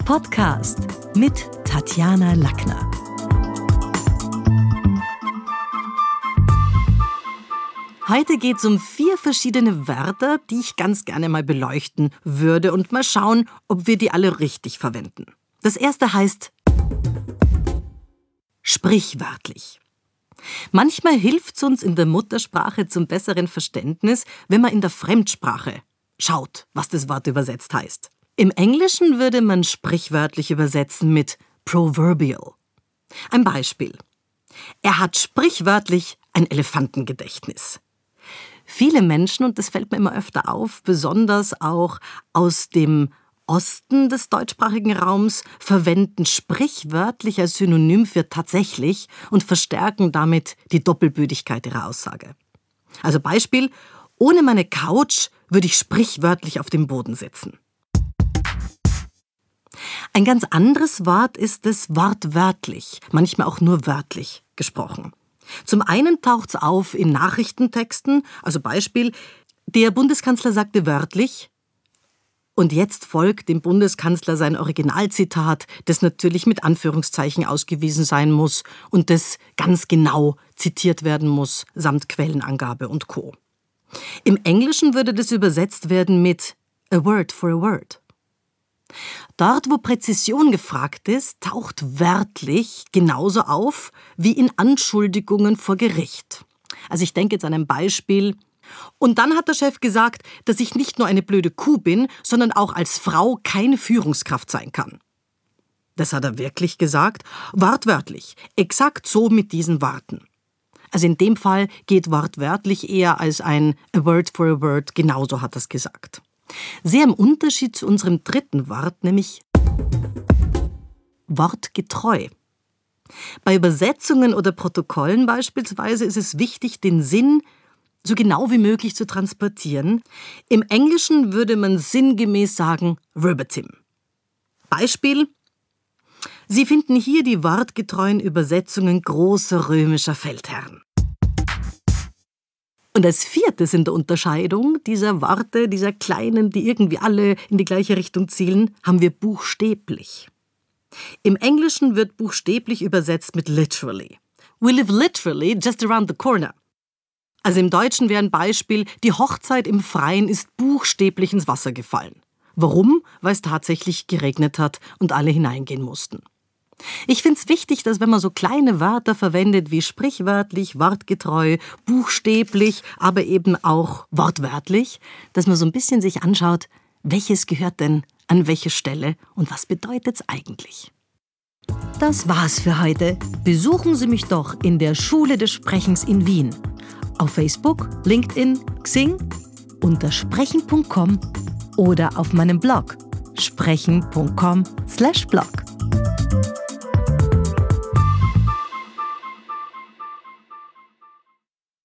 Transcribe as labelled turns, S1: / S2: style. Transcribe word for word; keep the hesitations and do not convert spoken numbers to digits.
S1: Podcast mit Tatjana Lackner. Heute geht es um vier verschiedene Wörter, die ich ganz gerne mal beleuchten würde und mal schauen, ob wir die alle richtig verwenden. Das erste heißt sprichwörtlich. Manchmal hilft es uns in der Muttersprache zum besseren Verständnis, wenn man in der Fremdsprache schaut, was das Wort übersetzt heißt. Im Englischen würde man sprichwörtlich übersetzen mit proverbial. Ein Beispiel. Er hat sprichwörtlich ein Elefantengedächtnis. Viele Menschen, und das fällt mir immer öfter auf, besonders auch aus dem Osten des deutschsprachigen Raums, verwenden sprichwörtlich als Synonym für tatsächlich und verstärken damit die Doppelbödigkeit ihrer Aussage. Also Beispiel, ohne meine Couch würde ich sprichwörtlich auf dem Boden sitzen. Ein ganz anderes Wort ist es wortwörtlich, manchmal auch nur wörtlich gesprochen. Zum einen taucht es auf in Nachrichtentexten, also Beispiel, der Bundeskanzler sagte wörtlich, und jetzt folgt dem Bundeskanzler sein Originalzitat, das natürlich mit Anführungszeichen ausgewiesen sein muss und das ganz genau zitiert werden muss, samt Quellenangabe und Co. Im Englischen würde das übersetzt werden mit a word for a word. Dort, wo Präzision gefragt ist, taucht wörtlich genauso auf wie in Anschuldigungen vor Gericht. Also ich denke jetzt an ein Beispiel. Und dann hat der Chef gesagt, dass ich nicht nur eine blöde Kuh bin, sondern auch als Frau keine Führungskraft sein kann. Das hat er wirklich gesagt, wortwörtlich, exakt so mit diesen Worten. Also in dem Fall geht wortwörtlich eher als ein a word for a word, genauso hat er es gesagt. Sehr im Unterschied zu unserem dritten Wort, nämlich wortgetreu. Bei Übersetzungen oder Protokollen beispielsweise ist es wichtig, den Sinn so genau wie möglich zu transportieren. Im Englischen würde man sinngemäß sagen verbatim. Beispiel: Sie finden hier die wortgetreuen Übersetzungen großer römischer Feldherren. Und als viertes in der Unterscheidung dieser Worte, dieser kleinen, die irgendwie alle in die gleiche Richtung zielen, haben wir buchstäblich. Im Englischen wird buchstäblich übersetzt mit literally. We live literally just around the corner. Also im Deutschen wäre ein Beispiel, die Hochzeit im Freien ist buchstäblich ins Wasser gefallen. Warum? Weil es tatsächlich geregnet hat und alle hineingehen mussten. Ich finde es wichtig, dass wenn man so kleine Wörter verwendet wie sprichwörtlich, wortgetreu, buchstäblich, aber eben auch wortwörtlich, dass man so ein bisschen sich anschaut, welches gehört denn an welche Stelle und was bedeutet es eigentlich. Das war's für heute. Besuchen Sie mich doch in der Schule des Sprechens in Wien. Auf Facebook, LinkedIn, Xing, unter sprechen punkt com oder auf meinem Blog sprechen punkt com slash blog.